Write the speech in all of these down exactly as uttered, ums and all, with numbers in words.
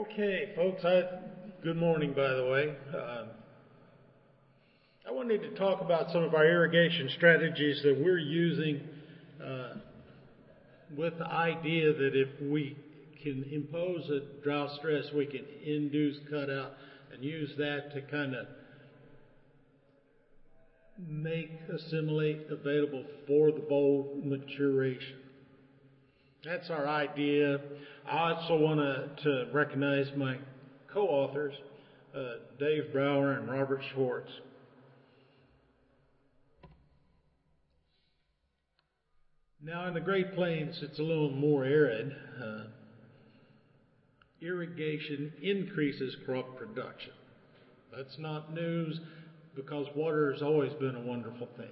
Okay, folks, I, good morning, by the way. Um, I wanted to talk about some of our irrigation strategies that we're using uh, with the idea that if we can impose a drought stress, we can induce cutout and use that to kind of make assimilate available for the boll maturation. That's our idea. I also want to, to recognize my co-authors, uh, Dave Brower and Robert Schwartz. Now, in the Great Plains, it's a little more arid. Uh, irrigation increases crop production. That's not news because water has always been a wonderful thing.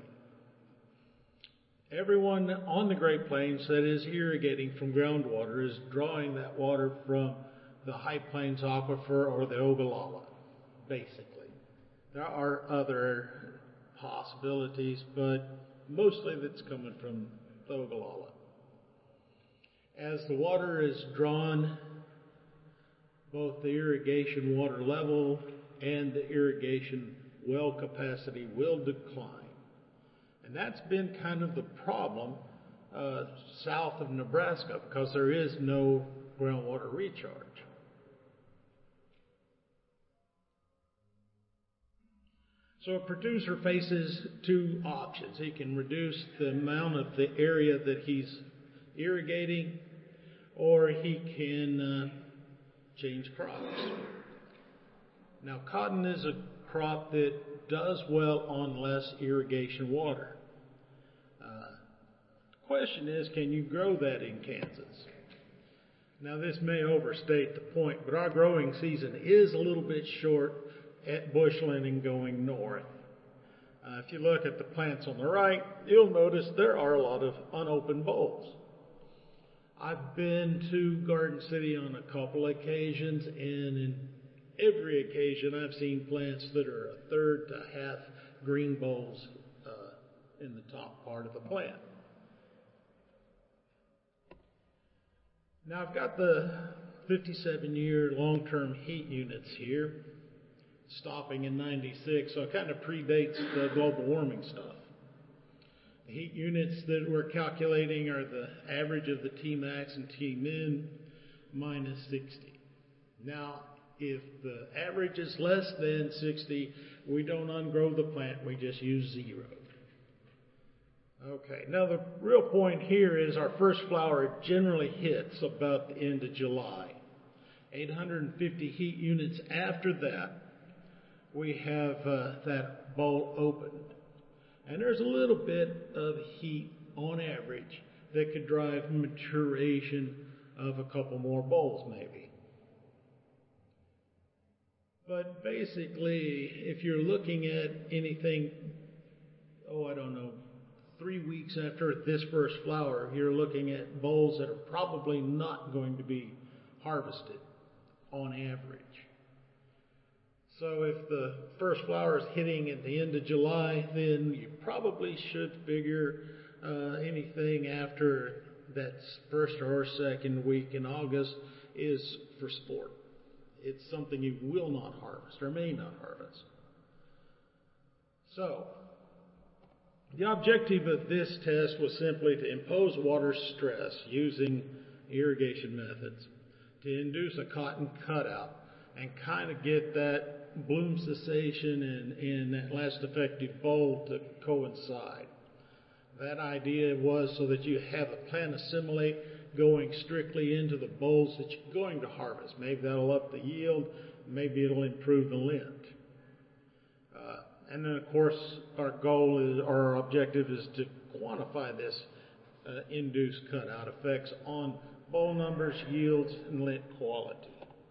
Everyone on the Great Plains that is irrigating from groundwater is drawing that water from the High Plains Aquifer or the Ogallala, basically. There are other possibilities, but mostly that's coming from the Ogallala. As the water is drawn, both the irrigation water level and the irrigation well capacity will decline. And that's been kind of the problem uh, south of Nebraska because there is no groundwater recharge. So a producer faces two options. He can reduce the amount of the area that he's irrigating, or he can uh, change crops. Now, cotton is a crop that does well on less irrigation water. Question is, can you grow that in Kansas? Now, this may overstate the point, but our growing season is a little bit short at bushland and going north. Uh, if you look at the plants on the right, you'll notice there are a lot of unopened bolls. I've been to Garden City on a couple occasions, and in every occasion I've seen plants that are a third to half green bolls uh, in the top part of the plant. Now, I've got the fifty-seven year long-term heat units here, stopping in ninety-six, so it kind of predates the global warming stuff. The heat units that we're calculating are the average of the T max and T min minus sixty. Now, if the average is less than sixty, we don't ungrow the plant, we just use zero. Okay, now the real point here is our first flower generally hits about the end of July. eight hundred fifty heat units after that, we have uh, that boll opened. And there's a little bit of heat on average that could drive maturation of a couple more bolls maybe. But basically, if you're looking at anything, oh, I don't know, three weeks after this first flower, you're looking at bolls that are probably not going to be harvested on average. So if the first flower is hitting at the end of July, then you probably should figure uh, anything after that first or second week in August is for sport. It's something you will not harvest or may not harvest. So, the objective of this test was simply to impose water stress using irrigation methods to induce a cotton cutout and kind of get that bloom cessation and, and that last effective boll to coincide. That idea was so that you have a plant assimilate going strictly into the bolls that you're going to harvest. Maybe that'll up the yield, maybe it'll improve the lint. Uh, And then, of course, our goal is, or our objective is to quantify this uh, induced cutout effects on boll numbers, yields, and lint quality.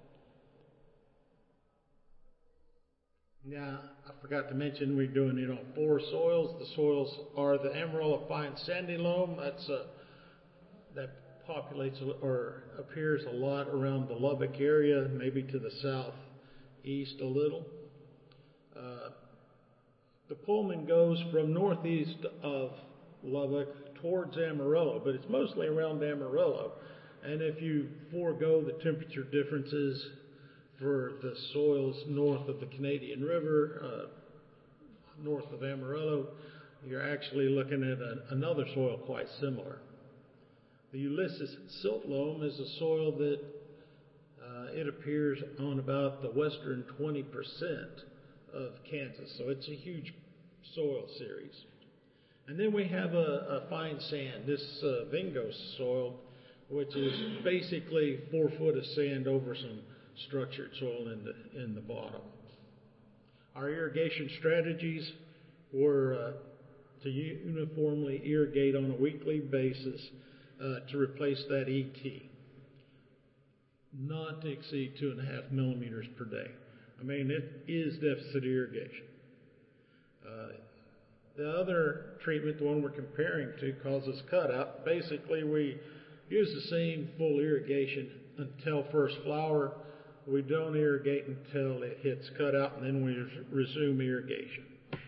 Now, I forgot to mention we're doing it on four soils. The soils are the Amarillo Fine Sandy Loam. That's uh, that populates or appears a lot around the Lubbock area, maybe to the southeast a little. Uh, The Pullman goes from northeast of Lubbock towards Amarillo, but it's mostly around Amarillo. And if you forego the temperature differences for the soils north of the Canadian River, uh, north of Amarillo, you're actually looking at a, another soil quite similar. The Ulysses silt loam is a soil that uh, it appears on about the western twenty percent of Kansas, so it's a huge soil series. And then we have a, a fine sand, this uh, Vingos soil, which is basically four foot of sand over some structured soil in the, in the bottom. Our irrigation strategies were uh, to uniformly irrigate on a weekly basis uh, to replace that E T, not to exceed two and a half millimeters per day. I mean, it is deficit irrigation. Uh, the other treatment, the one we're comparing to, causes cutout. Basically, we use the same full irrigation until first flower. We don't irrigate until it hits cutout, and then we resume irrigation.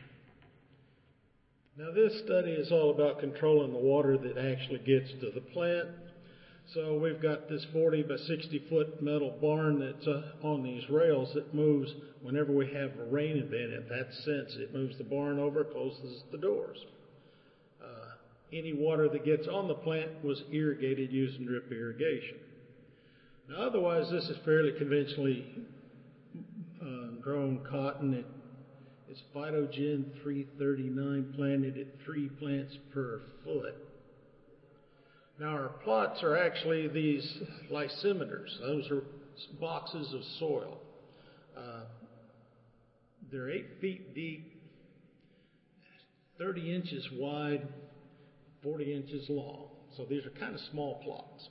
Now, this study is all about controlling the water that actually gets to the plant. So we've got this forty by sixty foot metal barn that's uh, on these rails that moves whenever we have a rain event. In that sense, it moves the barn over, closes the doors. Uh, any water that gets on the plant was irrigated using drip irrigation. Now, otherwise, this is fairly conventionally uh, grown cotton. It, it's Phytogen three thirty-nine, planted at three plants per foot. Now, our plots are actually these lysimeters. Those are boxes of soil. Uh, they're eight feet deep, thirty inches wide, forty inches long. So these are kind of small plots.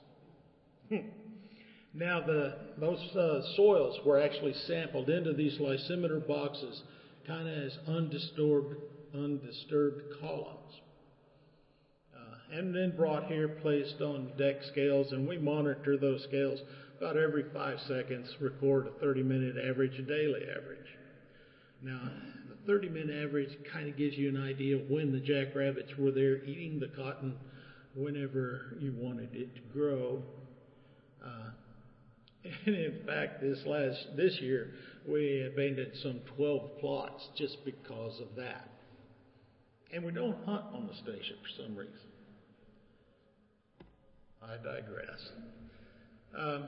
Now, the, those uh, soils were actually sampled into these lysimeter boxes, kind of as undisturbed, undisturbed columns. Uh, and then brought here, placed on deck scales, and we monitor those scales about every five seconds, record a thirty minute average, a daily average. Now, the thirty minute average kind of gives you an idea of when the jackrabbits were there eating the cotton whenever you wanted it to grow. Uh, and in fact, this last this year, we abandoned some twelve plots just because of that. And we don't hunt on the station for some reason. I digress. Um,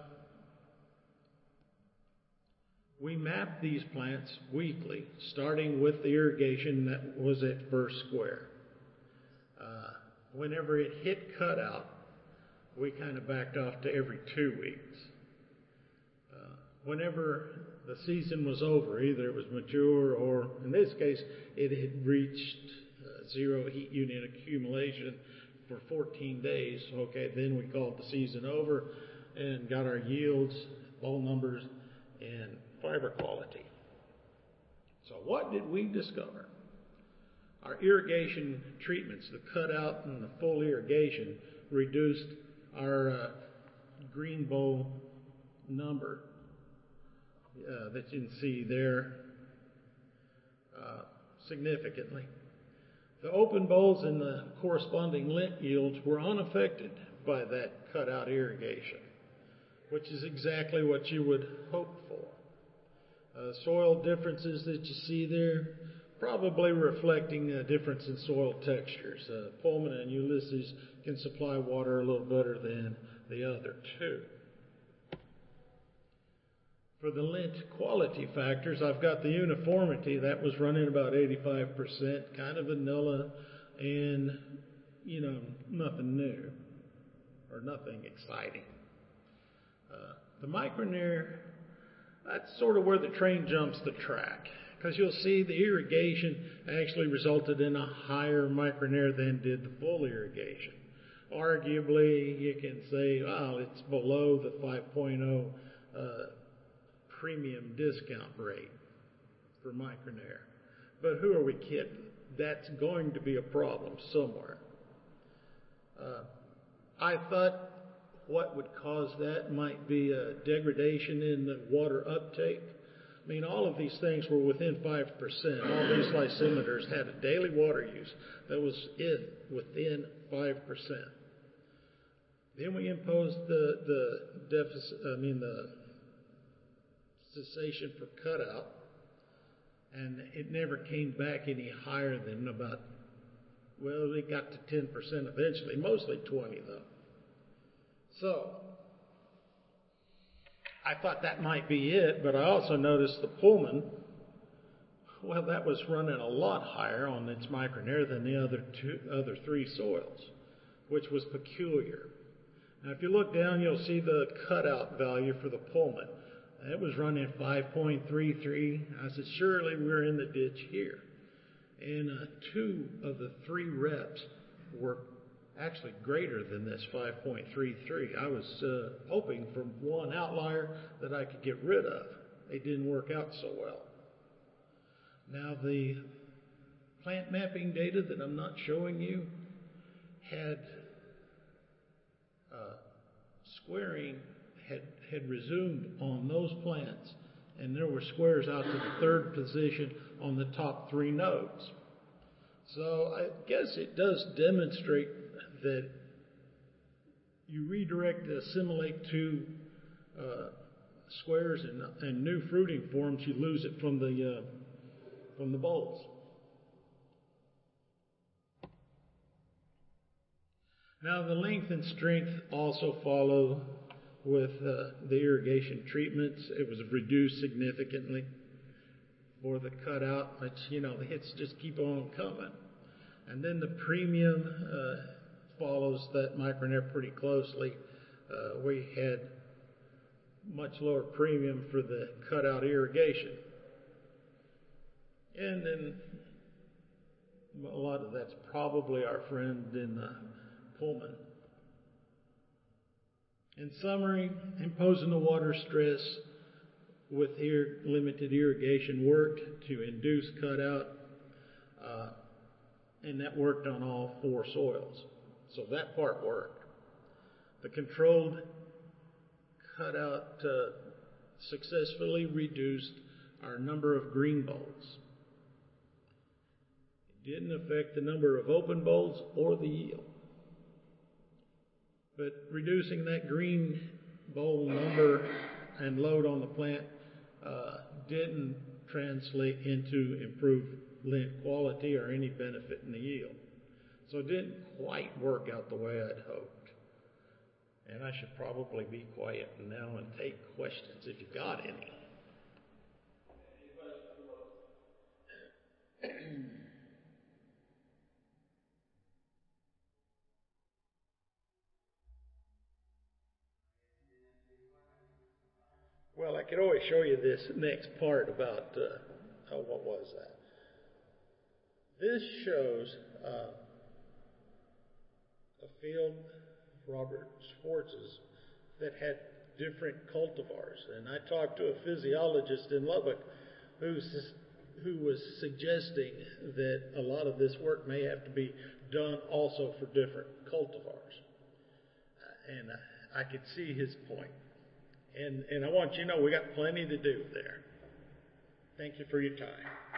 we map these plants weekly, starting with the irrigation that was at first square. Uh, whenever it hit cutout, we kind of backed off to every two weeks. Uh, whenever the season was over, either it was mature or, in this case, it had reached uh, zero heat unit accumulation for fourteen days. Okay, then we called the season over and got our yields, boll numbers, and fiber quality. So what did we discover? Our irrigation treatments, the cutout and the full irrigation, reduced our uh, green boll number uh, that you can see there uh, significantly. The open bolls and the corresponding lint yields were unaffected by that cutout irrigation, which is exactly what you would hope for. Uh, soil differences that you see there, probably reflecting a difference in soil textures. Uh, Pullman and Ulysses can supply water a little better than the other two. For the lint quality factors, I've got the uniformity. That was running about eighty-five percent, kind of vanilla, and, you know, nothing new or nothing exciting. Uh, the micronair, that's sort of where the train jumps the track, because you'll see the irrigation actually resulted in a higher micronair than did the full irrigation. Arguably, you can say, well, it's below the five point oh uh, premium discount rate for micronair. But who are we kidding? That's going to be a problem somewhere. Uh, I thought what would cause that might be a degradation in the water uptake. I mean, all of these things were within five percent. All these lysimeters had a daily water use that was in, within five percent. Then we imposed the, the deficit, I mean, the cessation for cutout, and it never came back any higher than about, well, it got to ten percent eventually, mostly twenty though. So, I thought that might be it, but I also noticed the Pullman, well, that was running a lot higher on its micronair than the other two, other three soils, which was peculiar. Now, if you look down, you'll see the cutout value for the Pullman. It was running five point three three. I said, surely we're in the ditch here. And uh, two of the three reps were actually greater than this five point three three. I was uh, hoping for one outlier that I could get rid of. It didn't work out so well. Now, the plant mapping data that I'm not showing you had uh, squaring had, had resumed on those plants, and there were squares out to the third position on the top three nodes. So I guess it does demonstrate that you redirect to assimilate to uh, squares and, and new fruiting forms, you lose it from the uh, from the bolts. Now the length and strength also follow with uh, the irrigation treatments. It was reduced significantly for the cutout, but you know the hits just keep on coming. And then the premium uh, follows that micronair pretty closely. Uh, we had much lower premium for the cutout irrigation. And then a lot of that's probably our friend in the Pullman. In summary, imposing the water stress with ir- limited irrigation worked to induce cutout, uh, and that worked on all four soils. So that part worked. The controlled cutout uh, successfully reduced our number of green bolts. It didn't affect the number of open bolts or the yield. But reducing that green bolt number and load on the plant uh, didn't translate into improved lint quality or any benefit in the yield. So it didn't quite work out the way I'd hoped. And I should probably be quiet now and take questions if you've got any. Well, I could always show you this next part about, uh, oh, what was that? This shows uh, a field, Robert Schwartz's, that had different cultivars. And I talked to a physiologist in Lubbock who's, who was suggesting that a lot of this work may have to be done also for different cultivars. Uh, and I, I could see his point. And, and I want you to know we got plenty to do there. Thank you for your time.